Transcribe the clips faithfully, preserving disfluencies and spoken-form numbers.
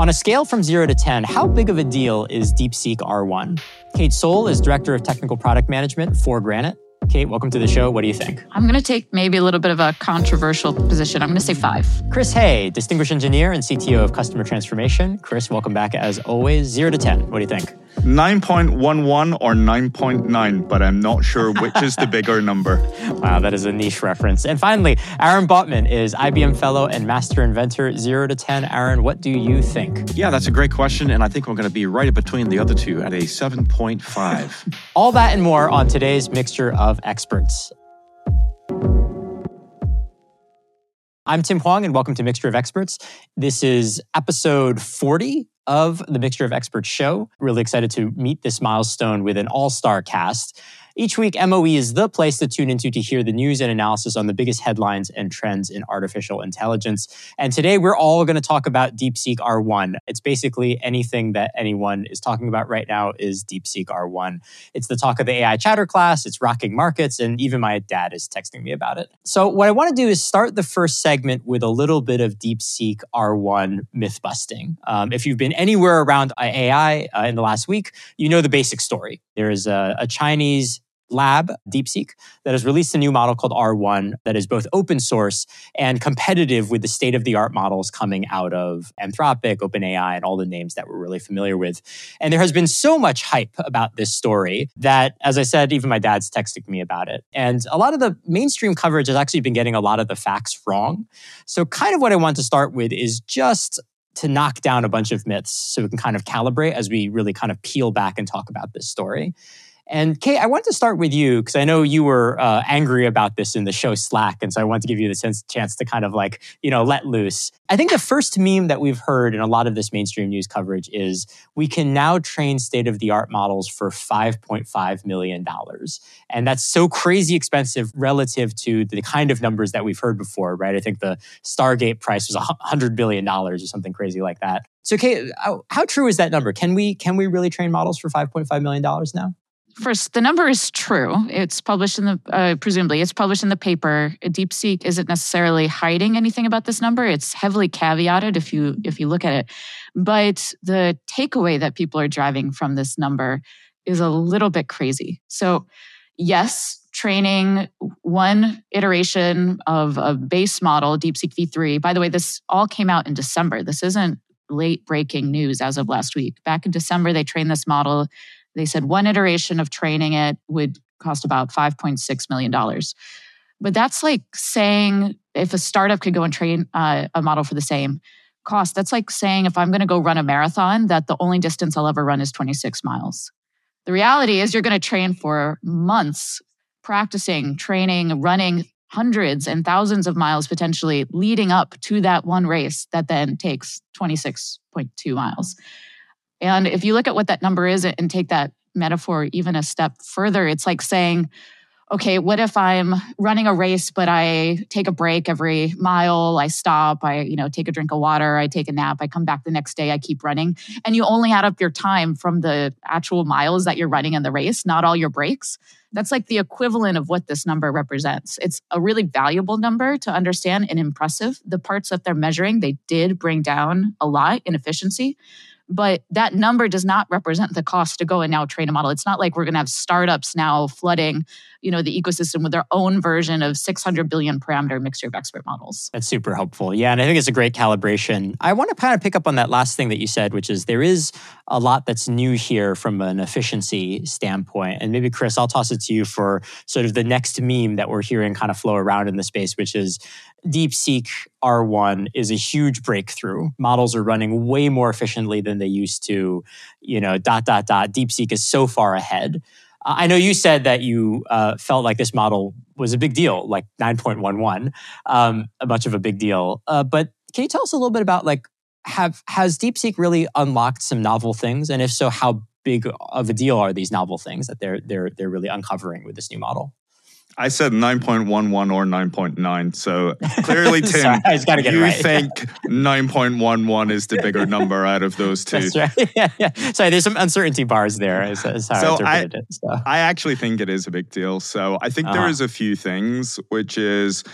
on a scale from zero to ten, how big of a deal is DeepSeek R one? Kate Soul is Director of Technical Product Management for Granite. Kate, welcome to the show. What do you think? I'm going to take maybe a little bit of a controversial position. I'm going to say five. Chris Hay, Distinguished Engineer and C T O of Customer Transformation. Chris, welcome back as always. Zero to ten. What do you think? nine point one one or nine point nine, but I'm not sure which is the bigger number. Wow, that is a niche reference. And finally, Aaron Botman is I B M Fellow and Master Inventor. Zero to ten. Aaron, what do you think? Yeah, that's a great question. And I think we're going to be right in between the other two at a seven point five. All that and more on today's Mixture of Experts. I'm Tim Huang, and welcome to Mixture of Experts. This is episode forty of the Mixture of Experts show. Really excited to meet this milestone with an all-star cast. Each week, M O E is the place to tune into to hear the news and analysis on the biggest headlines and trends in artificial intelligence. And today, we're all going to talk about DeepSeek R one. It's basically anything that anyone is talking about right now is DeepSeek R one. It's the talk of the A I chatter class. It's rocking markets. And even my dad is texting me about it. So what I want to do is start the first segment with a little bit of DeepSeek R one myth busting. Um, if you've been anywhere around A I uh, in the last week, you know the basic story. There is a, a Chinese lab, DeepSeek, that has released a new model called R one that is both open source and competitive with the state-of-the-art models coming out of Anthropic, OpenAI, and all the names that we're really familiar with. And there has been so much hype about this story that, as I said, even my dad's texting me about it. And a lot of the mainstream coverage has actually been getting a lot of the facts wrong. So kind of what I want to start with is just to knock down a bunch of myths so we can kind of calibrate as we really kind of peel back and talk about this story. And Kate, I wanted to start with you because I know you were uh, angry about this in the show Slack. And so I wanted to give you the sense, chance to kind of like, you know, let loose. I think the first meme that we've heard in a lot of this mainstream news coverage is we can now train state-of-the-art models for five point five million dollars. And that's so crazy expensive relative to the kind of numbers that we've heard before, right? I think the Stargate price was one hundred billion dollars or something crazy like that. So Kate, how, how true is that number? Can we, can we really train models for five point five million dollars now? First, the number is true. It's published in the, uh, presumably, it's published in the paper. DeepSeek isn't necessarily hiding anything about this number. It's heavily caveated if you if you look at it. But the takeaway that people are driving from this number is a little bit crazy. So, yes, training one iteration of a base model, DeepSeek V three. By the way, this all came out in December. This isn't late breaking news as of last week. Back in December, they trained this model. They said one iteration of training it would cost about five point six million dollars. But that's like saying if a startup could go and train uh, a model for the same cost, that's like saying if I'm going to go run a marathon, that the only distance I'll ever run is twenty-six miles. The reality is you're going to train for months, practicing, training, running hundreds and thousands of miles potentially leading up to that one race that then takes twenty-six point two miles. And if you look at what that number is and take that metaphor even a step further, it's like saying, okay, what if I'm running a race, but I take a break every mile, I stop, I you know take a drink of water, I take a nap, I come back the next day, I keep running. And you only add up your time from the actual miles that you're running in the race, not all your breaks. That's like the equivalent of what this number represents. It's a really valuable number to understand and impressive. The parts that they're measuring, they did bring down a lot in efficiency. But that number does not represent the cost to go and now train a model. It's not like we're going to have startups now flooding, you know, the ecosystem with their own version of six hundred billion parameter mixture of expert models. That's super helpful. Yeah, and I think it's a great calibration. I want to kind of pick up on that last thing that you said, which is there is a lot that's new here from an efficiency standpoint. And maybe, Chris, I'll toss it to you for sort of the next meme that we're hearing kind of flow around in the space, which is DeepSeek R one is a huge breakthrough. Models are running way more efficiently than they used to, you know, dot, dot, dot. DeepSeek is so far ahead. Uh, I know you said that you uh, felt like this model was a big deal, like nine point one one, um, a much of a big deal. Uh, but can you tell us a little bit about, like, have has DeepSeek really unlocked some novel things? And if so, how big of a deal are these novel things that they're they're they're really uncovering with this new model? I said nine point one one or nine point nine. So clearly, Tim, Sorry, I just gotta get you it right. think nine point one one is the bigger number out of those two. That's right. Yeah, yeah. Sorry, there's some uncertainty bars there. Is, is how so I interpreted I, it. So. I actually think it is a big deal. So I think uh-huh. there is a few things, which is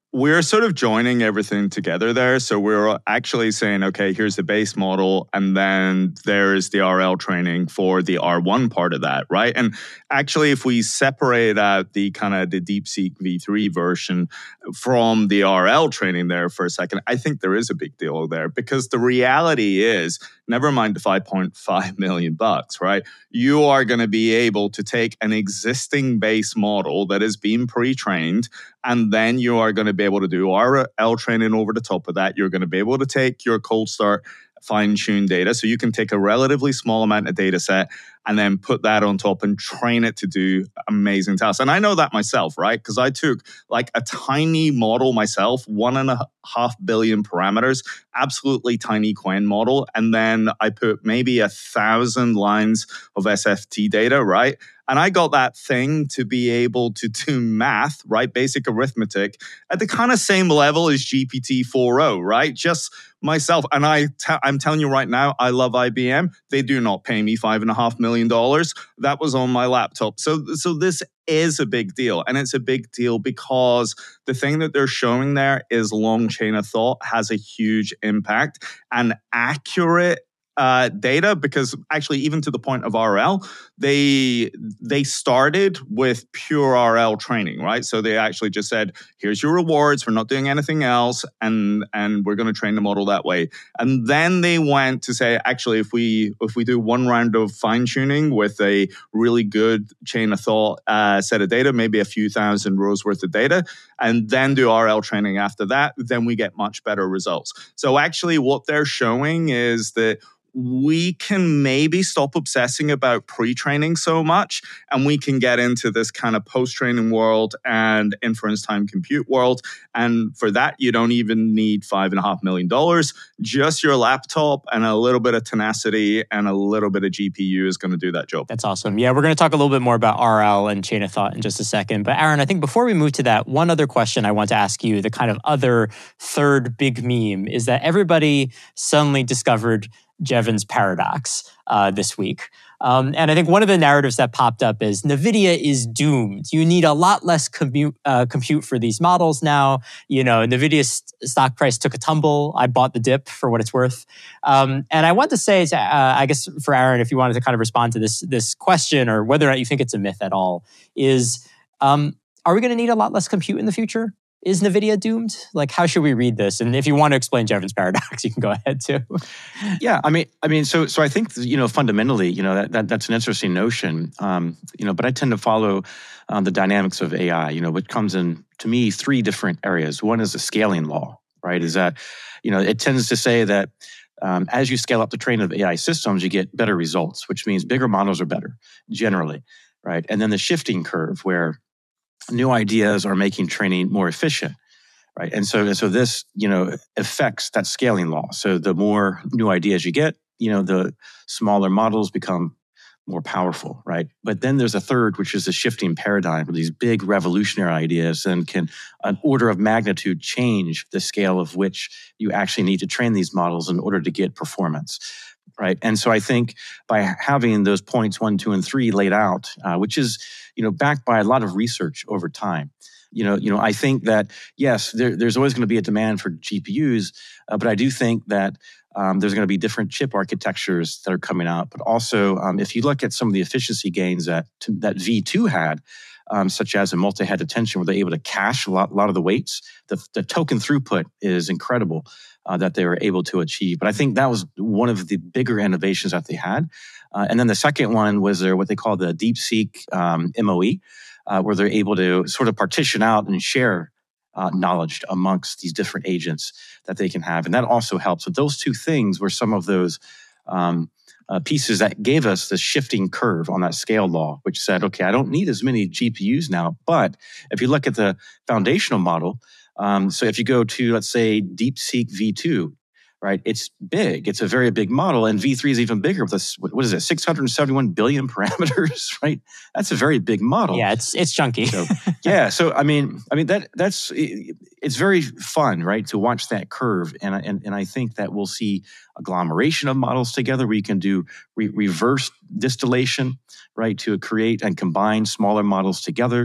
we're sort of joining everything together there. So we're actually saying, okay, here's the base model, and then there's the R L training for the R one part of that, right? And actually, if we separate out the kind of the DeepSeek V three version from the R L training there for a second, I think there is a big deal there, because the reality is, never mind the five point five million bucks, right? You are going to be able to take an existing base model that has been pre-trained, and then you are going to be able to do R L training over the top of that. You're going to be able to take your cold start fine-tuned data. So you can take a relatively small amount of data set and then put that on top and train it to do amazing tasks. And I know that myself, right? Because I took like a tiny model myself, one and a half billion parameters, absolutely tiny Qwen model. And then I put maybe a thousand lines of S F T data, right? And I got that thing to be able to do math, right? Basic arithmetic at the kind of same level as G P T four o, right? Just myself. And I t- I'm telling you right now, I love I B M. They do not pay me five and a half million dollars. That was on my laptop. So, so this is a big deal. And it's a big deal because the thing that they're showing there is long chain of thought has a huge impact, and accurate Uh, data, because actually even to the point of R L, they they started with pure R L training, right? So they actually just said, here's your rewards, we're not doing anything else, and and we're going to train the model that way. And then they went to say, actually, if we if we do one round of fine tuning with a really good chain of thought uh, set of data, maybe a few thousand rows worth of data, and then do R L training after that, then we get much better results. So actually, what they're showing is that we can maybe stop obsessing about pre-training so much, and we can get into this kind of post-training world and inference time compute world. And for that, you don't even need five and a half million dollars. Just your laptop and a little bit of tenacity and a little bit of G P U is going to do that job. That's awesome. Yeah, we're going to talk a little bit more about R L and chain of thought in just a second. But Aaron, I think before we move to that, one other question I want to ask you, the kind of other third big meme, is that everybody suddenly discovered Jevons paradox uh, this week. Um, and I think one of the narratives that popped up is NVIDIA is doomed. You need a lot less compute, uh, compute for these models now. You know, NVIDIA's stock price took a tumble. I bought the dip for what it's worth. Um, and I want to say, uh, I guess for Aaron, if you wanted to kind of respond to this, this question, or whether or not you think it's a myth at all, is um, are we going to need a lot less compute in the future? Is NVIDIA doomed? Like, how should we read this? And if you want to explain Jevons paradox, you can go ahead too. Yeah, I mean, I mean, so so I think, you know, fundamentally, you know, that, that that's an interesting notion. Um, you know, but I tend to follow um, the dynamics of A I. You know, which comes in to me three different areas. One is the scaling law, right? Is that, you know, it tends to say that um, as you scale up the training of A I systems, you get better results, which means bigger models are better generally, right? And then the shifting curve, where new ideas are making training more efficient, right? And so, and so this, you know, affects that scaling law. So the more new ideas you get, you know, the smaller models become more powerful, right? But then there's a third, which is the shifting paradigm, where these big revolutionary ideas and can an order of magnitude change the scale of which you actually need to train these models in order to get performance. Right. And so I think by having those points one, two, and three laid out, uh, which is, you know, backed by a lot of research over time, you know, you know, I think that, yes, there, there's always going to be a demand for G P Us, uh, but I do think that um, there's going to be different chip architectures that are coming out. But also, um, if you look at some of the efficiency gains that that V two had, um, such as a multi-head attention, where they're able to cache a lot, a lot of the weights, the, the token throughput is incredible. Uh, that they were able to achieve. But I think that was one of the bigger innovations that they had. Uh, and then the second one was their what they call the DeepSeek um, M O E, uh, where they're able to sort of partition out and share uh, knowledge amongst these different agents that they can have. And that also helps. So those two things were some of those um, uh, pieces that gave us the shifting curve on that scale law, which said, okay, I don't need as many G P Us now. But if you look at the foundational model, Um, so if you go to, let's say, DeepSeek V two, right, it's big. It's a very big model. And V three is even bigger with this, what is it, six hundred seventy-one billion parameters, right? That's a very big model. Yeah, it's it's chunky. So, yeah, so I mean, I mean that that's it's very fun, right, to watch that curve. And, and, and I think that we'll see agglomeration of models together where you can do re- reverse distillation, right, to create and combine smaller models together.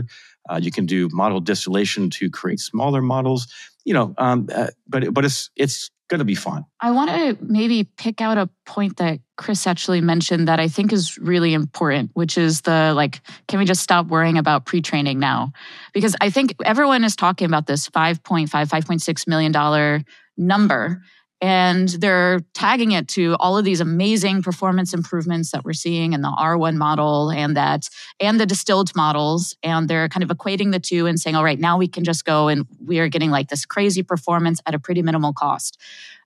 Uh, you can do model distillation to create smaller models. You know, um, uh, but but it's it's going to be fun. I want to maybe pick out a point that Chris actually mentioned that I think is really important, which is the like, can we just stop worrying about pre-training now? Because I think everyone is talking about this five point five, five point six million dollars number. And they're tagging it to all of these amazing performance improvements that we're seeing in the R one model and that and the distilled models. And they're kind of equating the two and saying, all right, now we can just go and we are getting like this crazy performance at a pretty minimal cost.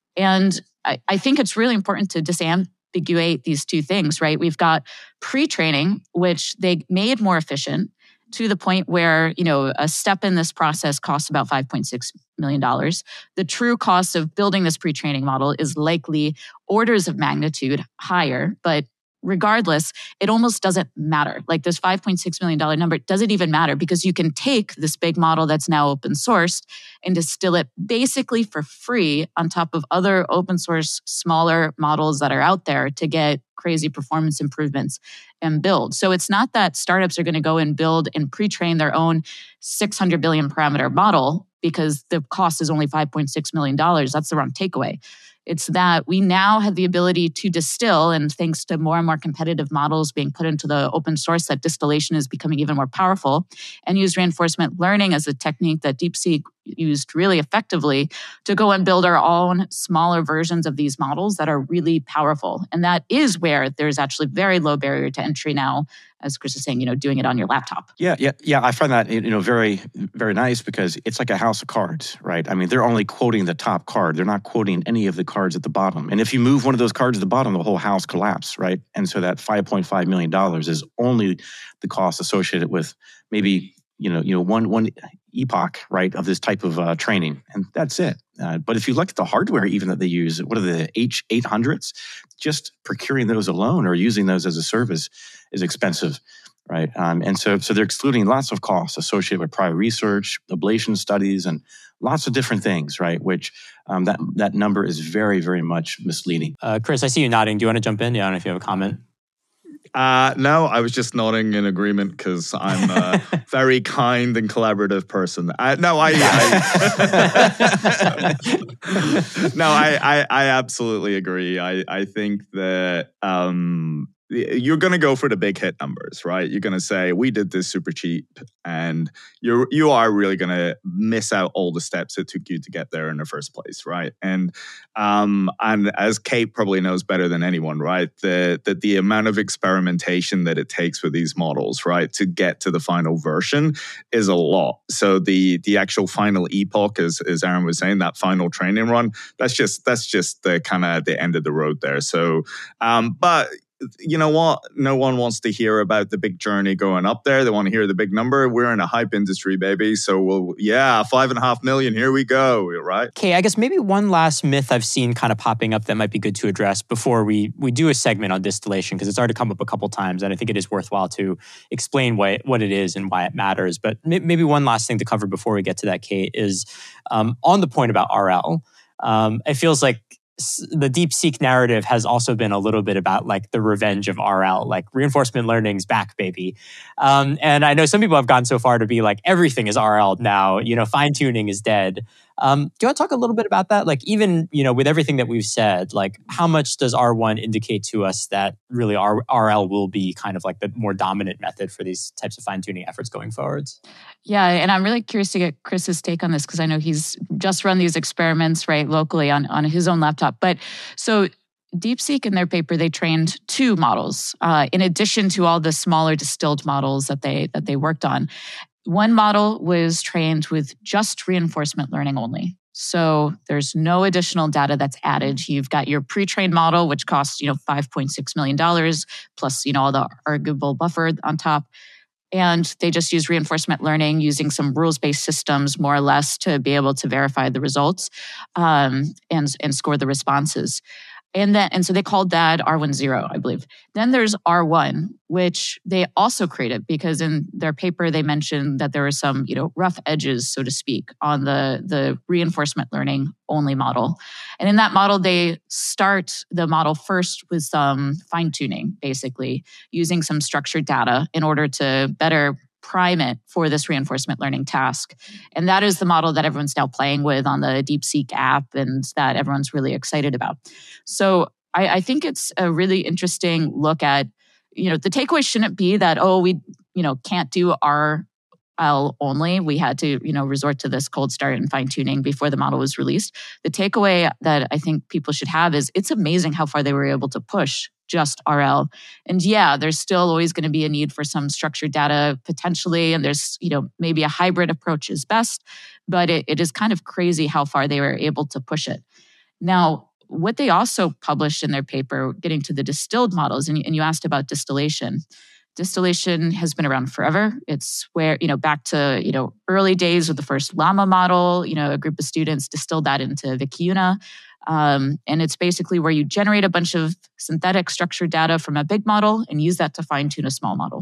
And I, I think it's really important to disambiguate these two things, right? We've got pre-training, which they made more efficient to the point where, you know, a step in this process costs about five point six million dollars. The true cost of building this pre-training model is likely orders of magnitude higher, but regardless, it almost doesn't matter. Like this five point six million dollars number doesn't even matter because you can take this big model that's now open sourced and distill it basically for free on top of other open source smaller models that are out there to get crazy performance improvements and build. So it's not that startups are going to go and build and pre-train their own six hundred billion parameter model because the cost is only five point six million dollars. That's the wrong takeaway. It's that we now have the ability to distill, and thanks to more and more competitive models being put into the open source, that distillation is becoming even more powerful, and use reinforcement learning as a technique that DeepSeek used really effectively to go and build our own smaller versions of these models that are really powerful. And that is where there's actually very low barrier to entry now, as Chris is saying, you know, doing it on your laptop. Yeah, yeah, yeah. I find that, you know, very, very nice because it's like a house of cards, right? I mean, they're only quoting the top card. They're not quoting any of the cards at the bottom. And if you move one of those cards at the bottom, the whole house collapses, right? And so that five point five million dollars is only the cost associated with maybe, you know, you know, one one epoch, right, of this type of uh, training, and that's it. Uh, but if you look at the hardware, even that they use, what are the H eight hundreds? Just procuring those alone or using those as a service is expensive, right? Um, and so, so they're excluding lots of costs associated with prior research, ablation studies, and lots of different things, right? Which um, that that number is very, very much misleading. Uh, Chris, I see you nodding. Do you want to jump in? Yeah, I don't know if you have a comment. Uh, no, I was just nodding in agreement because I'm a very kind and collaborative person. I, no, I, I no, I, I, I absolutely agree. I, I think that um, you're going to go for the big hit numbers, right? You're going to say, we did this super cheap, and you're, you are really going to miss out all the steps it took you to get there in the first place, right? And um, and as Kate probably knows better than anyone, right, the, the, the amount of experimentation that it takes with these models, right, to get to the final version is a lot. So the the actual final epoch, as, as Aaron was saying, that final training run, that's just, that's just the kind of the end of the road there. So, um, but you know what? No one wants to hear about the big journey going up there. They want to hear the big number. We're in a hype industry, baby. So we'll, yeah, five and a half million. Here we go. Right? Okay, I guess maybe one last myth I've seen kind of popping up that might be good to address before we we do a segment on distillation, because it's already come up a couple times, and I think it is worthwhile to explain what what it is and why it matters. But maybe one last thing to cover before we get to that, Kate, is um, on the point about R L. Um, it feels like the DeepSeek narrative has also been a little bit about like the revenge of R L, like reinforcement learning's back, baby. Um, and I know some people have gone so far to be like, everything is R L now, you know, fine tuning is dead. Um, do you want to talk a little bit about that? Like even, you know, with everything that we've said, like how much does R one indicate to us that really R- RL will be kind of like the more dominant method for these types of fine tuning efforts going forwards? Yeah, and I'm really curious to get Chris's take on this because I know he's just run these experiments right locally on, on his own laptop. But so DeepSeek in their paper, they trained two models uh, in addition to all the smaller distilled models that they that they worked on. One model was trained with just reinforcement learning only. So there's no additional data that's added. You've got your pre-trained model, which costs, you know, five point six million dollars plus, you know, all the arguable buffer on top. And they just use reinforcement learning using some rules-based systems, more or less, to be able to verify the results um, and, and score the responses. And then, and so they called that R one zero, I believe. Then there's R one, which they also created because in their paper they mentioned that there were some, you know, rough edges, so to speak, on the the reinforcement learning only model. And in that model, they start the model first with some fine tuning, basically using some structured data in order to better prime it for this reinforcement learning task. And that is the model that everyone's now playing with on the DeepSeek app and that everyone's really excited about. So I, I think it's a really interesting look at, you know, the takeaway shouldn't be that, oh, we, you know, can't do R L only. We had to, you know, resort to this cold start and fine tuning before the model was released. The takeaway that I think people should have is it's amazing how far they were able to push just R L. And yeah, there's still always going to be a need for some structured data potentially. And there's, you know, maybe a hybrid approach is best, but it, it is kind of crazy how far they were able to push it. Now, what they also published in their paper, getting to the distilled models, and, and you asked about distillation. Distillation has been around forever. It's where, you know, back to, you know, early days with the first Llama model, you know, a group of students distilled that into Vicuna. Um, and it's basically where you generate a bunch of synthetic structured data from a big model and use that to fine tune a small model.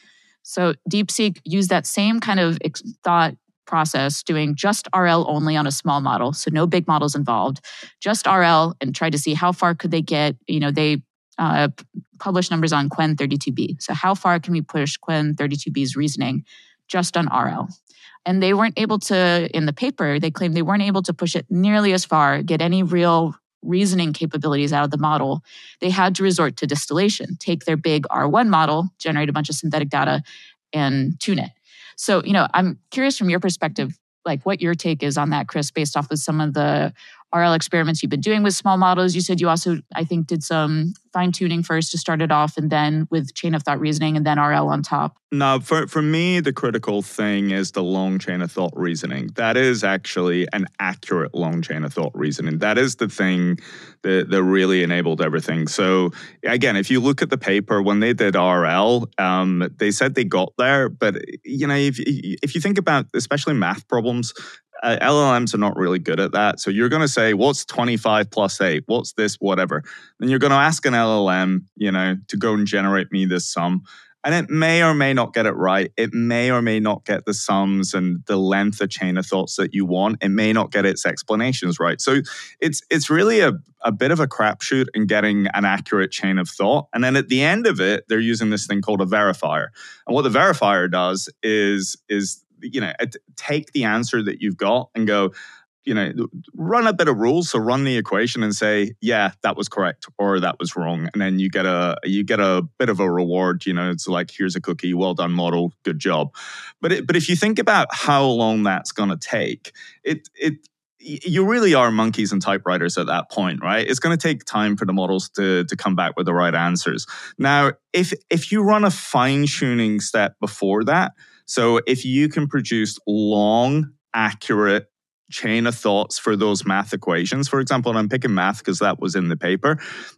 So DeepSeek used that same kind of ex- thought process, doing just R L only on a small model, so no big models involved, just R L, and tried to see how far could they get. You know, they uh, published numbers on Qwen thirty-two b. So how far can we push Qwen thirty-two b's reasoning just on R L? And they weren't able to, in the paper, they claimed they weren't able to push it nearly as far, get any real reasoning capabilities out of the model. They had to resort to distillation, take their big R one model, generate a bunch of synthetic data, and tune it. So, you know, I'm curious from your perspective, like what your take is on that, Chris, based off of some of the R L experiments you've been doing with small models. You said you also, I think, did some fine tuning first to start it off and then with chain of thought reasoning and then R L on top. No, for, for me, the critical thing is the long chain of thought reasoning. That is actually an accurate long chain of thought reasoning. That is the thing that, that really enabled everything. So again, if you look at the paper, when they did R L, um, they said they got there. But, you know, if, if you think about especially math problems, Uh, L L Ms are not really good at that. So you're going to say, what's twenty-five plus eight? What's this, whatever? Then you're going to ask an L L M, you know, to go and generate me this sum. And it may or may not get it right. It may or may not get the sums and the length of chain of thoughts that you want. It may not get its explanations right. So it's it's really a, a bit of a crapshoot in getting an accurate chain of thought. And then at the end of it, they're using this thing called a verifier. And what the verifier does is is you know, take the answer that you've got and go, you know, run a bit of rules. So run the equation and say, yeah, that was correct or that was wrong. And then you get a you get a bit of a reward. You know, it's like, here's a cookie, well done, model, good job. But it, but if you think about how long that's going to take, it it you really are monkeys and typewriters at that point, right? It's going to take time for the models to to come back with the right answers. Now, if if you run a fine tuning step before that. So if you can produce long, accurate chain of thoughts for those math equations, for example, and I'm picking math because that was in the paper,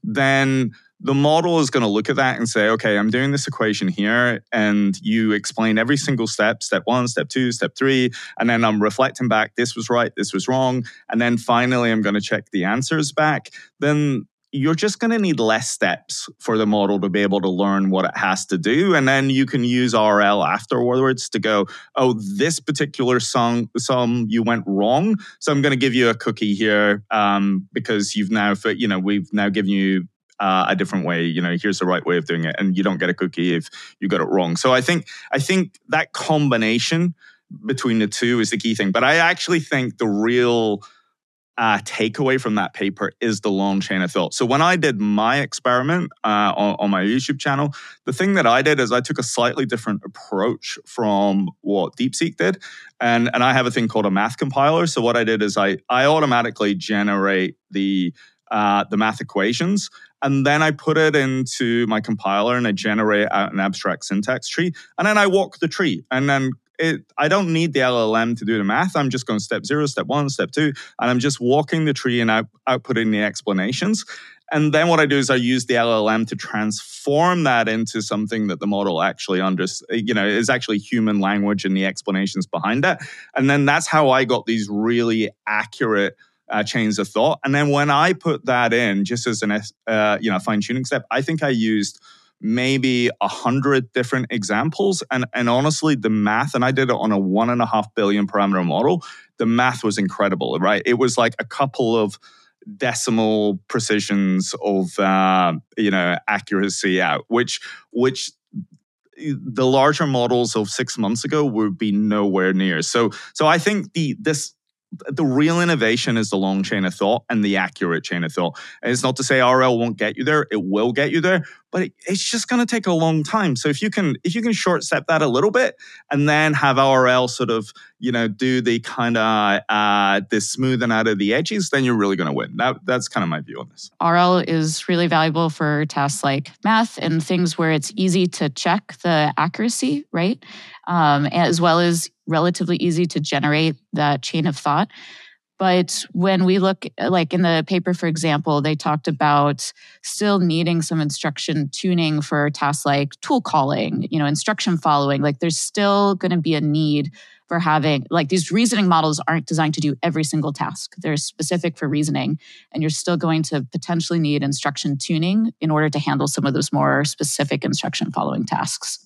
then the model is going to look at that and say, okay, I'm doing this equation here, and you explain every single step, step one, step two, step three, and then I'm reflecting back, this was right, this was wrong, and then finally I'm going to check the answers back. Then you're just going to need less steps for the model to be able to learn what it has to do. And then you can use R L afterwards to go, oh, this particular sum, sum you went wrong. So I'm going to give you a cookie here um, because you've now, you know, we've now given you uh, a different way. You know, here's the right way of doing it. And you don't get a cookie if you got it wrong. So I think, I think that combination between the two is the key thing. But I actually think the real Uh, takeaway from that paper is the long chain of thought. So when I did my experiment uh, on, on my YouTube channel, the thing that I did is I took a slightly different approach from what DeepSeek did. And, and I have a thing called a math compiler. So what I did is I, I automatically generate the, uh, the math equations. And then I put it into my compiler and I generate an abstract syntax tree. And then I walk the tree. And then It, I don't need the L L M to do the math. I'm just going step zero, step one, step two, and I'm just walking the tree and out, outputting the explanations. And then what I do is I use the L L M to transform that into something that the model actually understands, you know, is actually human language and the explanations behind that. And then that's how I got these really accurate uh, chains of thought. And then when I put that in, just as an uh, you know fine tuning step, I think I used maybe a hundred different examples. And, and honestly, the math, and I did it on a one and a half billion parameter model, the math was incredible, right? It was like a couple of decimal precisions of, uh, you know, accuracy out, which, which the larger models of six months ago would be nowhere near. So, so I think the this the real innovation is the long chain of thought and the accurate chain of thought. And it's not to say R L won't get you there; it will get you there, but it, it's just going to take a long time. So if you can if you can short step that a little bit and then have R L sort of you know do the kind of uh, the smoothing out of the edges, then you're really going to win. That that's kind of my view on this. R L is really valuable for tasks like math and things where it's easy to check the accuracy, right? Um, as well as relatively easy to generate that chain of thought. But when we look, like in the paper, for example, they talked about still needing some instruction tuning for tasks like tool calling, you know, instruction following. Like there's still going to be a need for having, like these reasoning models aren't designed to do every single task. They're specific for reasoning. And you're still going to potentially need instruction tuning in order to handle some of those more specific instruction following tasks.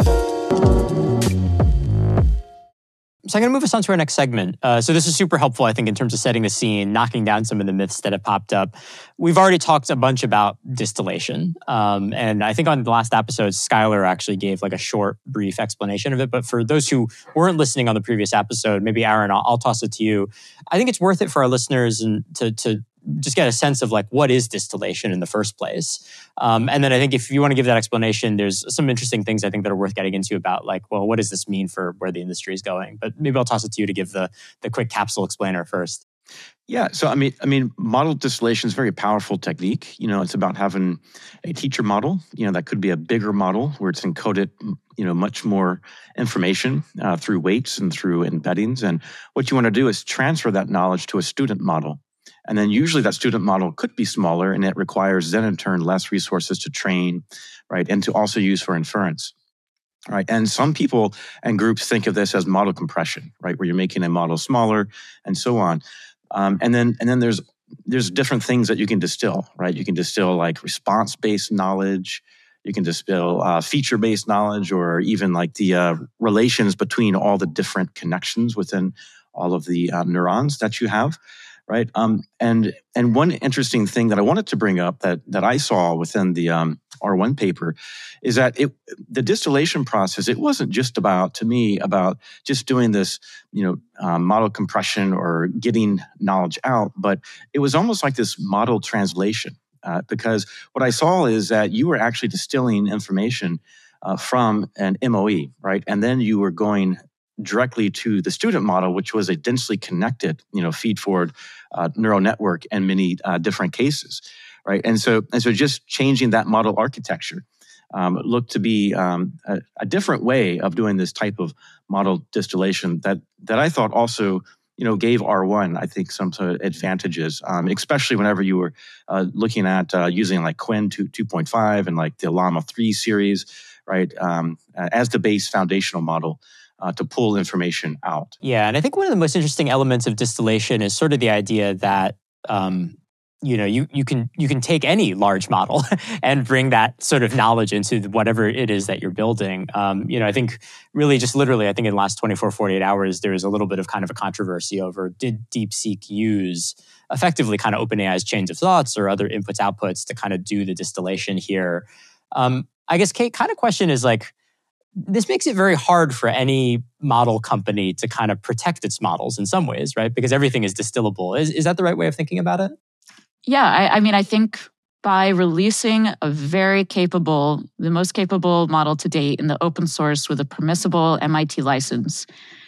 So I'm going to move us on to our next segment. Uh, so this is super helpful, I think, in terms of setting the scene, knocking down some of the myths that have popped up. We've already talked a bunch about distillation. Um, and I think on the last episode, Skylar actually gave like a short, brief explanation of it. But for those who weren't listening on the previous episode, maybe Aaron, I'll, I'll toss it to you. I think it's worth it for our listeners and to, to just get a sense of like, what is distillation in the first place? Um, and then I think if you want to give that explanation, there's some interesting things I think that are worth getting into about like, well, what does this mean for where the industry is going? But maybe I'll toss it to you to give the the quick capsule explainer first. Yeah, so I mean, I mean, model distillation is a very powerful technique. You know, it's about having a teacher model. You know, that could be a bigger model where it's encoded, you know, much more information uh, through weights and through embeddings. And what you want to do is transfer that knowledge to a student model. And then usually that student model could be smaller, and it requires then in turn less resources to train, right, and to also use for inference. Right. And some people and groups think of this as model compression, right, where you're making a model smaller and so on. Um, and then and then there's there's different things that you can distill, right? You can distill like response-based knowledge, you can distill uh, feature-based knowledge, or even like the uh, relations between all the different connections within all of the uh, neurons that you have. Right. Um, and and one interesting thing that I wanted to bring up that that I saw within the um, R one paper is that it the distillation process, it wasn't just about, to me, about just doing this, you know, um, model compression or getting knowledge out, but it was almost like this model translation. Uh, because what I saw is that you were actually distilling information uh, from an M O E, right? And then you were going directly to the student model, which was a densely connected, you know, feed-forward uh, neural network in many uh, different cases, right? And so, and so, just changing that model architecture um, looked to be um, a, a different way of doing this type of model distillation that that I thought also, you know, gave R one, I think, some sort of advantages, um, especially whenever you were uh, looking at uh, using like Qwen two point five and like the Llama three series, right, um, as the base foundational model. Uh, to pull information out. Yeah, and I think one of the most interesting elements of distillation is sort of the idea that um, you know you you can you can take any large model and bring that sort of knowledge into whatever it is that you're building. Um, you know, I think really just literally, I think in the last twenty-four, forty-eight hours, there was a little bit of kind of a controversy over did DeepSeek use effectively kind of OpenAI's chains of thoughts or other inputs outputs to kind of do the distillation here. Um, I guess Kate, kind of question is like, this makes it very hard for any model company to kind of protect its models in some ways, right? Because everything is distillable. Is, is that the right way of thinking about it? Yeah, I, I mean, I think by releasing a very capable, the most capable model to date in the open source with a permissible M I T license,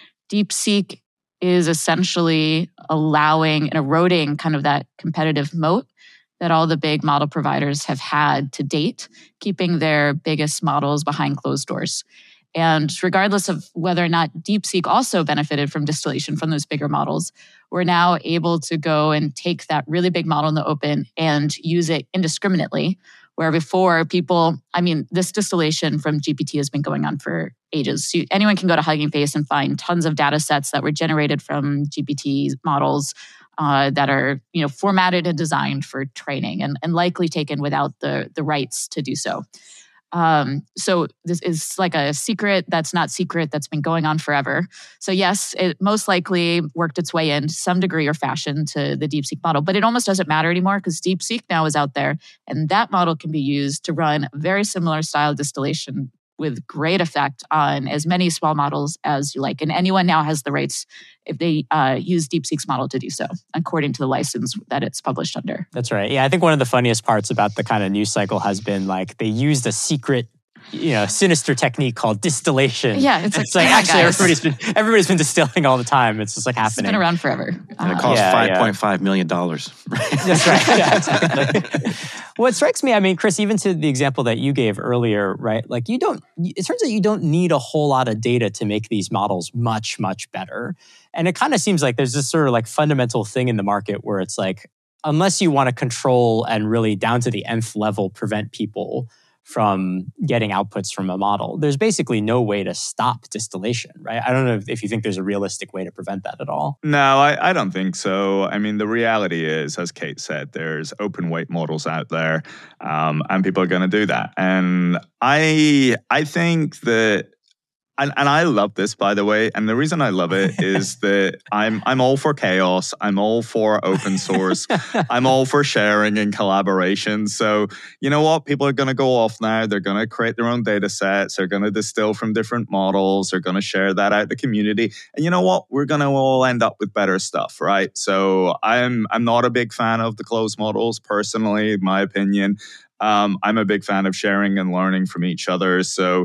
DeepSeek is essentially allowing and eroding kind of that competitive moat that all the big model providers have had to date, keeping their biggest models behind closed doors. And regardless of whether or not DeepSeek also benefited from distillation from those bigger models, we're now able to go and take that really big model in the open and use it indiscriminately, where before people, I mean, this distillation from G P T has been going on for ages. So anyone can go to Hugging Face and find tons of data sets that were generated from G P T models Uh, that are, you know, formatted and designed for training and, and likely taken without the, the rights to do so. Um, so this is like a secret that's not secret that's been going on forever. So yes, it most likely worked its way in some degree or fashion to the DeepSeek model, but it almost doesn't matter anymore because DeepSeek now is out there and that model can be used to run very similar style distillation with great effect on as many small models as you like. And anyone now has the rights, if they uh, use DeepSeek's model, to do so, according to the license that it's published under. That's right. Yeah, I think one of the funniest parts about the kind of news cycle has been like they used a secret, you know, sinister technique called distillation. Yeah, it's like, it's like yeah, actually guys. everybody's been everybody's been distilling all the time. It's just like happening. It's been around forever. And it Uh, costs yeah, five point five million dollars. That's right. Yeah, exactly. What strikes me, I mean, Chris, even to the example that you gave earlier, right? Like you don't, it turns out you don't need a whole lot of data to make these models much, much better. And it kind of seems like there's this sort of like fundamental thing in the market where it's like, unless you want to control and really down to the nth level prevent people from getting outputs from a model, there's basically no way to stop distillation, right? I don't know if, if you think there's a realistic way to prevent that at all. No, I, I don't think so. I mean, the reality is, as Kate said, there's open weight models out there, um, and people are going to do that. And I I think that. And, and I love this, by the way. And the reason I love it is that I'm I'm all for chaos. I'm all for open source. I'm all for sharing and collaboration. So you know what? People are going to go off now. They're going to create their own data sets. They're going to distill from different models. They're going to share that out to the community. And you know what? We're going to all end up with better stuff, right? So I'm I'm not a big fan of the closed models, personally, in my opinion. Um, I'm a big fan of sharing and learning from each other. So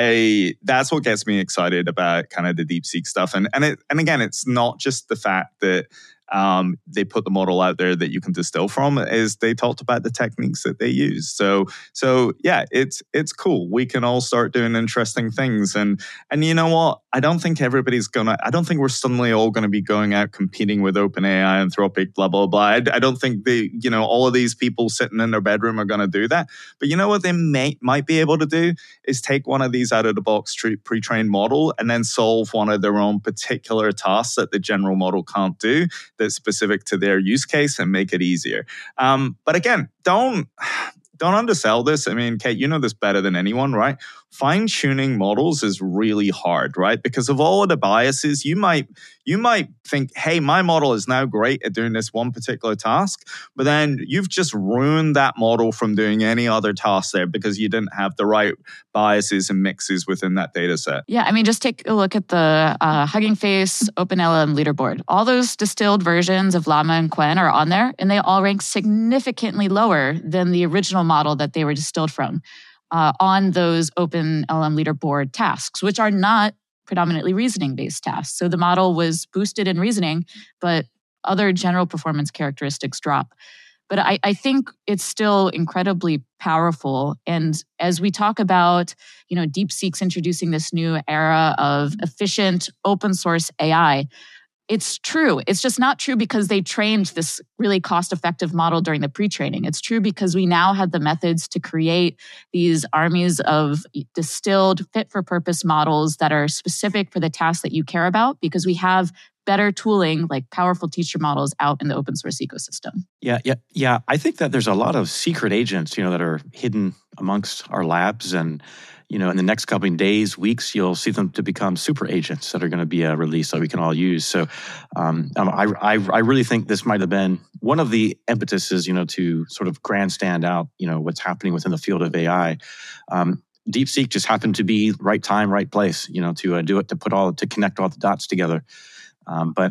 I that's what gets me excited about kind of the DeepSeek stuff. And and it and again, it's not just the fact that um, they put the model out there that you can distill from, is they talked about the techniques that they use. So so yeah, it's it's cool. We can all start doing interesting things. And and you know what? I don't think everybody's gonna. I don't think we're suddenly all going to be going out competing with OpenAI, Anthropic, blah blah blah. I, I don't think the you know all of these people sitting in their bedroom are going to do that. But you know what they may might be able to do is take one of these out of the box pre-trained model and then solve one of their own particular tasks that the general model can't do, that's specific to their use case, and make it easier. Um, but again, don't don't undersell this. I mean, Kate, you know this better than anyone, right? Fine-tuning models is really hard, right? Because of all of the biases, you might you might think, hey, my model is now great at doing this one particular task, but then you've just ruined that model from doing any other task there because you didn't have the right biases and mixes within that data set. Yeah, I mean, just take a look at the uh, Hugging Face OpenLM leaderboard. All those distilled versions of Llama and Qwen are on there, and they all rank significantly lower than the original model that they were distilled from uh, on those OpenLM leaderboard tasks, which are not predominantly reasoning-based tasks. So the model was boosted in reasoning, but other general performance characteristics drop. But I, I think it's still incredibly powerful. And as we talk about, you know, DeepSeek's introducing this new era of efficient open source A I, it's true. It's just not true because they trained this really cost-effective model during the pre-training. It's true because we now have the methods to create these armies of distilled, fit-for-purpose models that are specific for the tasks that you care about, because we have better tooling like powerful teacher models out in the open source ecosystem. Yeah, yeah, yeah. I think that there's a lot of secret agents, you know, that are hidden amongst our labs, and you know, in the next couple of days, weeks, you'll see them to become super agents that are going to be uh, released that we can all use. So, um, I, I, I really think this might have been one of the impetuses, you know, to sort of grandstand out, you know, what's happening within the field of A I. Um, DeepSeek just happened to be right time, right place, you know, to uh, do it, to put all, to connect all the dots together. Um, but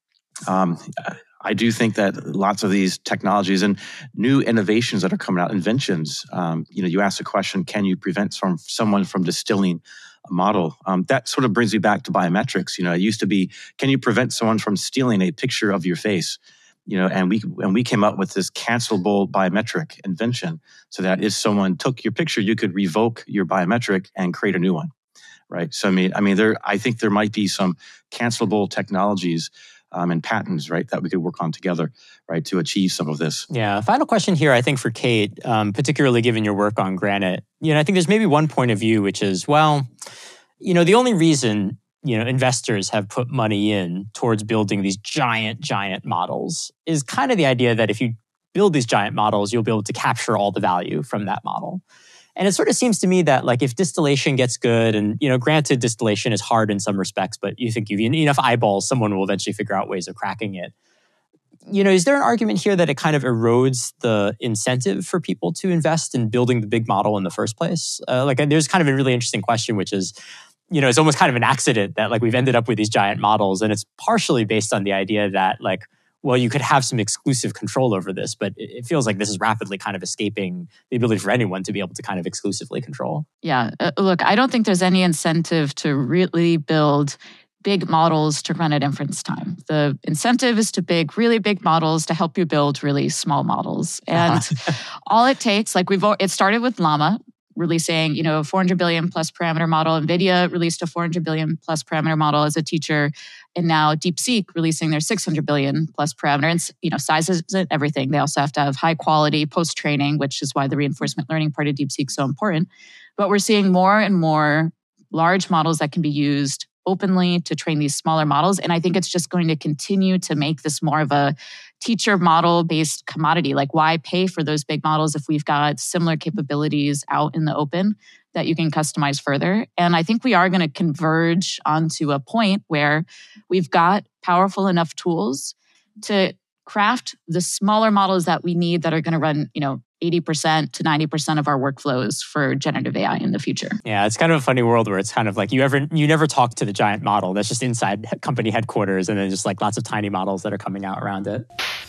um, I do think that lots of these technologies and new innovations that are coming out, inventions, um, you know, you asked the question, can you prevent some, someone from distilling a model? Um, that sort of brings me back to biometrics. You know, it used to be, can you prevent someone from stealing a picture of your face? You know, and we and we came up with this cancelable biometric invention, so that if someone took your picture, you could revoke your biometric and create a new one. Right. So I mean, I mean, there. I think there might be some cancelable technologies um, and patents, right, that we could work on together, right, to achieve some of this. Yeah. Final question here, I think, for Kate, um, particularly given your work on Granite. You know, I think there's maybe one point of view, which is, well, you know, the only reason you know investors have put money in towards building these giant, giant models is kind of the idea that if you build these giant models, you'll be able to capture all the value from that model. And it sort of seems to me that, like, if distillation gets good, and, you know, granted, distillation is hard in some respects, but you think you've enough eyeballs, someone will eventually figure out ways of cracking it. you know, is there an argument here that it kind of erodes the incentive for people to invest in building the big model in the first place? Uh, like, there's kind of a really interesting question, which is, you know, it's almost kind of an accident that like we've ended up with these giant models, and it's partially based on the idea that like, well, you could have some exclusive control over this, but it feels like this is rapidly kind of escaping the ability for anyone to be able to kind of exclusively control. Yeah, uh, look, I don't think there's any incentive to really build big models to run at inference time. The incentive is to big, really big models to help you build really small models. And all it takes, like we've, it started with Llama, releasing, you know, a four hundred billion plus parameter model. NVIDIA released a four hundred billion plus parameter model as a teacher. And now DeepSeek releasing their six hundred billion plus parameter. And, you know, size isn't everything. They also have to have high quality post-training, which is why the reinforcement learning part of DeepSeek is so important. But we're seeing more and more large models that can be used openly to train these smaller models. And I think it's just going to continue to make this more of a teacher model-based commodity. Like, why pay for those big models if we've got similar capabilities out in the open that you can customize further? And I think we are going to converge onto a point where we've got powerful enough tools to craft the smaller models that we need that are going to run, you know, eighty percent to ninety percent of our workflows for generative A I in the future. Yeah, it's kind of a funny world where it's kind of like you ever you never talk to the giant model that's just inside company headquarters, and then just like lots of tiny models that are coming out around it.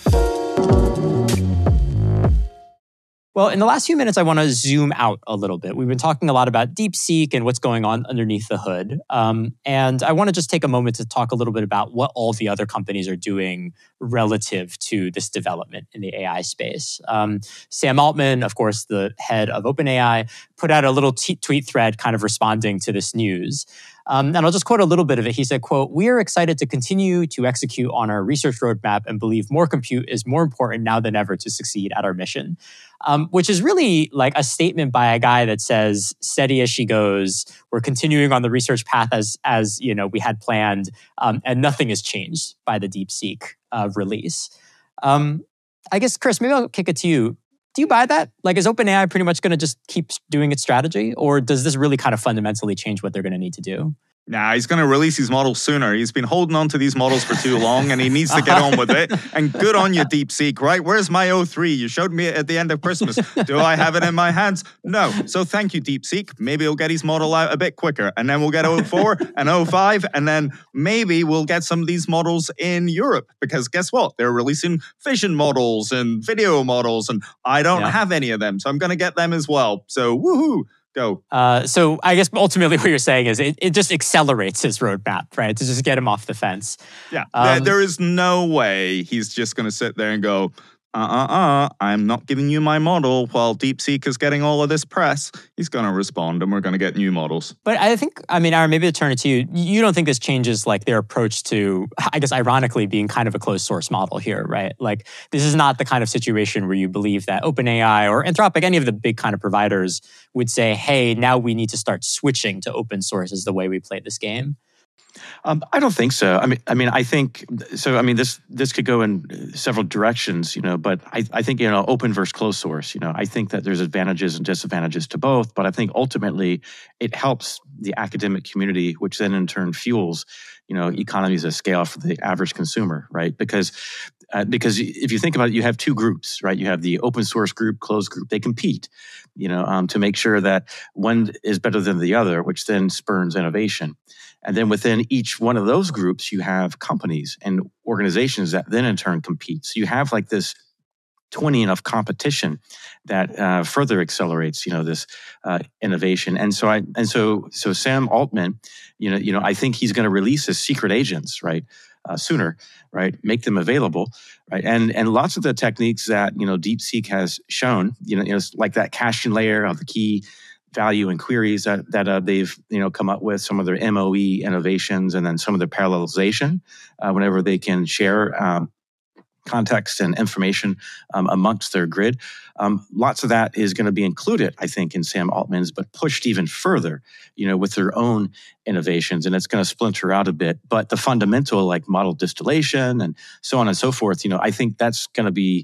Well, in the last few minutes, I want to zoom out a little bit. We've been talking a lot about DeepSeek and what's going on underneath the hood. Um, and I want to just take a moment to talk a little bit about what all the other companies are doing relative to this development in the A I space. Um, Sam Altman, of course, the head of OpenAI, put out a little t- tweet thread kind of responding to this news. Um, and I'll just quote a little bit of it. He said, quote, "We are excited to continue to execute on our research roadmap and believe more compute is more important now than ever to succeed at our mission." Um, which is really like a statement by a guy that says, steady as she goes, we're continuing on the research path as, as you know, we had planned, um, and nothing has changed by the DeepSeek uh, release. Um, I guess, Chris, maybe I'll kick it to you. Do you buy that? Like, is OpenAI pretty much going to just keep doing its strategy? Or does this really kind of fundamentally change what they're going to need to do? Nah, he's going to release his models sooner. He's been holding on to these models for too long, and he needs to get on with it. And good on you, DeepSeek, right? Where's my O three? You showed me it at the end of Christmas. Do I have it in my hands? No. So thank you, DeepSeek. Maybe he'll get his model out a bit quicker, and then we'll get O four and O five, and then maybe we'll get some of these models in Europe, because guess what? They're releasing vision models and video models, and I don't yeah. have any of them, so I'm going to get them as well. So woohoo! Go. Uh, so I guess ultimately what you're saying is it, it just accelerates his roadmap, right? To just get him off the fence. Yeah. Um, there, there is no way he's just going to sit there and go, uh-uh-uh, I'm not giving you my model while DeepSeek is getting all of this press. He's going to respond, and we're going to get new models. But I think, I mean, Aaron, maybe to turn it to you, you don't think this changes like their approach to, I guess, ironically, being kind of a closed source model here, right? Like, this is not the kind of situation where you believe that OpenAI or Anthropic, any of the big kind of providers would say, hey, now we need to start switching to open source as the way we play this game. Um, I don't think so. I mean, I mean, I think so. I mean, this this could go in several directions, you know. But I, I think you know, open versus closed source. You know, I think that there's advantages and disadvantages to both. But I think ultimately, it helps the academic community, which then in turn fuels, you know, economies of scale for the average consumer, right? Because uh, because if you think about it, you have two groups, right? You have the open source group, closed group. They compete, you know, um, to make sure that one is better than the other, which then spurns innovation. And then within each one of those groups, you have companies and organizations that then in turn compete. So you have like this twinning of competition that uh, further accelerates, you know, this uh, innovation. And so I and so so Sam Altman, you know, you know, I think he's going to release his secret agents, right, uh, sooner, right, make them available, right, and and lots of the techniques that you know DeepSeek has shown, you know, you know like that caching layer of the key value and queries that that uh, they've you know come up with, some of their M O E innovations, and then some of their parallelization uh, whenever they can share um, context and information um, amongst their grid. Um, lots of that is going to be included, I think, in Sam Altman's, but pushed even further, you know, with their own innovations, and it's going to splinter out a bit. But the fundamental, like model distillation and so on and so forth, you know, I think that's going to be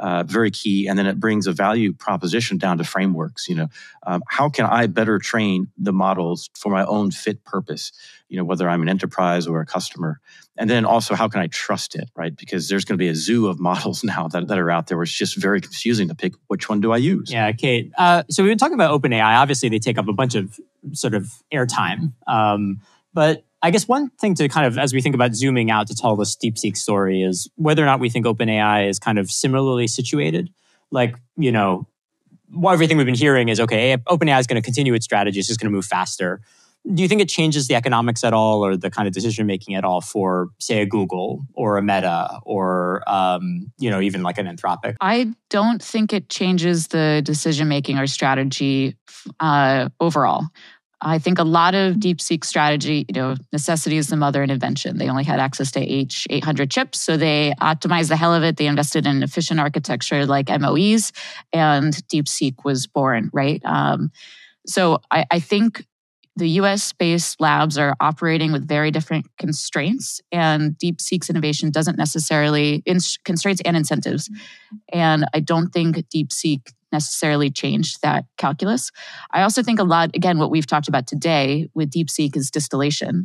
uh, very key. And then it brings a value proposition down to frameworks. You know, um, how can I better train the models for my own fit purpose? You know, whether I'm an enterprise or a customer. And then also, how can I trust it, right? Because there's going to be a zoo of models now that, that are out there where it's just very confusing to pick which one do I use. Yeah, Kate. Uh, so we've been talking about OpenAI. Obviously, they take up a bunch of sort of airtime. Um, but I guess one thing to kind of, as we think about zooming out to tell this DeepSeek story, is whether or not we think OpenAI is kind of similarly situated. Like, you know, well, everything we've been hearing is, okay, OpenAI is going to continue its strategy. It's just going to move faster. Do you think it changes the economics at all, or the kind of decision-making at all for, say, a Google or a Meta or, um, you know, even like an Anthropic? I don't think it changes the decision-making or strategy uh, overall. I think a lot of DeepSeek strategy, you know, necessity is the mother of invention. They only had access to H eight hundred chips, so they optimized the hell of it. They invested in efficient architecture like M O Es, and DeepSeek was born, right? Um, so I, I think the U S-based labs are operating with very different constraints, and DeepSeek's innovation doesn't necessarily, in constraints and incentives. And I don't think DeepSeek necessarily changed that calculus. I also think a lot, again, what we've talked about today with DeepSeek is distillation.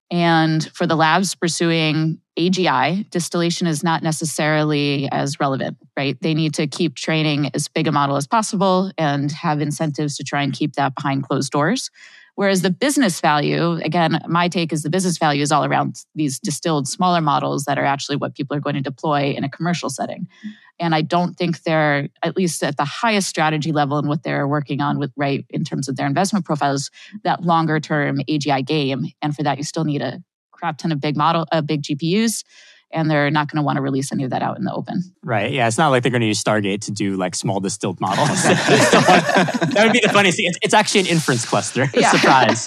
And for the labs pursuing A G I, distillation is not necessarily as relevant, right? They need to keep training as big a model as possible and have incentives to try and keep that behind closed doors. Whereas the business value, again, my take is the business value is all around these distilled smaller models that are actually what people are going to deploy in a commercial setting. And I don't think they're, at least at the highest strategy level and what they're working on with, right, in terms of their investment profiles, that longer term A G I game. And for that, you still need a crap ton of big model, uh, big G P Us. And they're not going to want to release any of that out in the open. Right. Yeah. It's not like they're going to use Stargate to do like small distilled models. That would be the funniest thing. It's, it's actually an inference cluster. Yeah. Surprise.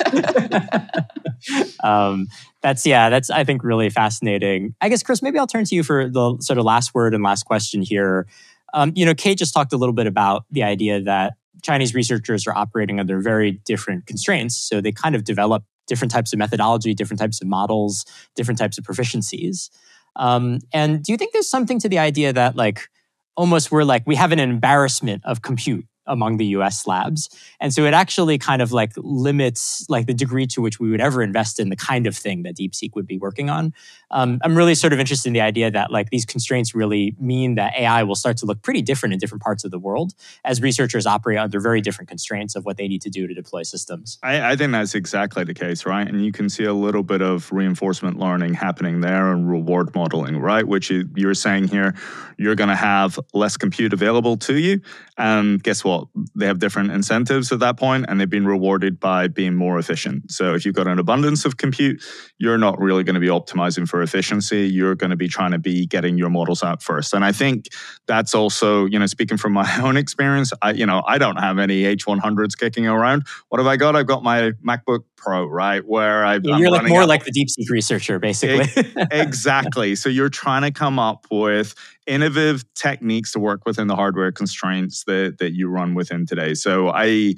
um, that's, yeah, that's, I think, really fascinating. I guess, Chris, maybe I'll turn to you for the sort of last word and last question here. Um, you know, Kate just talked a little bit about the idea that Chinese researchers are operating under very different constraints. So they kind of develop different types of methodology, different types of models, different types of proficiencies. Um, and do you think there's something to the idea that like almost we're like, we have an embarrassment of compute among the U S labs. And so it actually kind of like limits like the degree to which we would ever invest in the kind of thing that DeepSeek would be working on. Um, I'm really sort of interested in the idea that like these constraints really mean that A I will start to look pretty different in different parts of the world as researchers operate under very different constraints of what they need to do to deploy systems. I, I think that's exactly the case, right? And you can see a little bit of reinforcement learning happening there and reward modeling, right? Which you, you're saying here, you're going to have less compute available to you. And guess what? They have different incentives at that point, and they've been rewarded by being more efficient. So if you've got an abundance of compute, you're not really going to be optimizing for efficiency. You're going to be trying to be getting your models out first. And I think that's also, you know, speaking from my own experience, I, you know, I don't have any H one hundreds kicking around. What have I got? I've got my MacBook Pro, right? Where I, yeah, you're like more out. like the DeepSeek researcher, basically. Exactly. So you're trying to come up with innovative techniques to work within the hardware constraints that that you run within today. So I,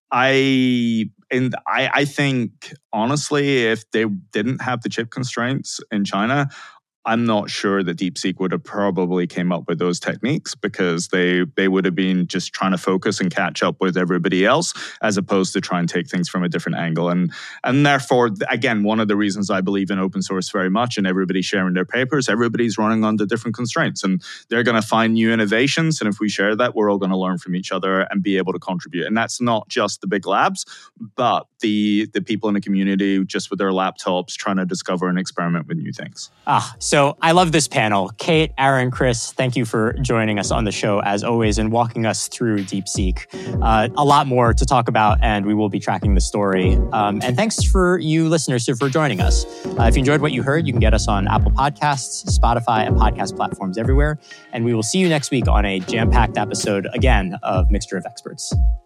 I, and I, I think honestly, if they didn't have the chip constraints in China, I'm not sure that DeepSeek would have probably came up with those techniques, because they they would have been just trying to focus and catch up with everybody else, as opposed to try and take things from a different angle. And and therefore, again, one of the reasons I believe in open source very much and everybody sharing their papers, everybody's running under different constraints, and they're going to find new innovations. And if we share that, we're all going to learn from each other and be able to contribute. And that's not just the big labs, but the the people in the community just with their laptops trying to discover and experiment with new things. Ah, so So I love this panel. Kate, Aaron, Chris, thank you for joining us on the show as always and walking us through DeepSeek. Uh, a lot more to talk about, and we will be tracking the story. Um, and thanks for you listeners for joining us. Uh, if you enjoyed what you heard, you can get us on Apple Podcasts, Spotify, and podcast platforms everywhere. And we will see you next week on a jam-packed episode again of Mixture of Experts.